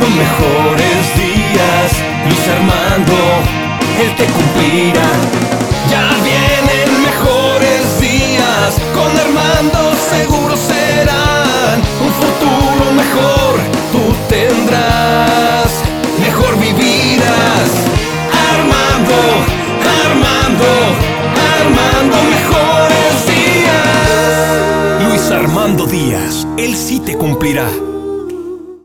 mejores días. Luis Armando, él te cumplirá. Ya vienen mejores días, con Armando seguro serán. Un futuro mejor tú tendrás, mejor vivirás. Armando, Armando, Armando, mejores días. Luis Armando Díaz, él sí te cumplirá.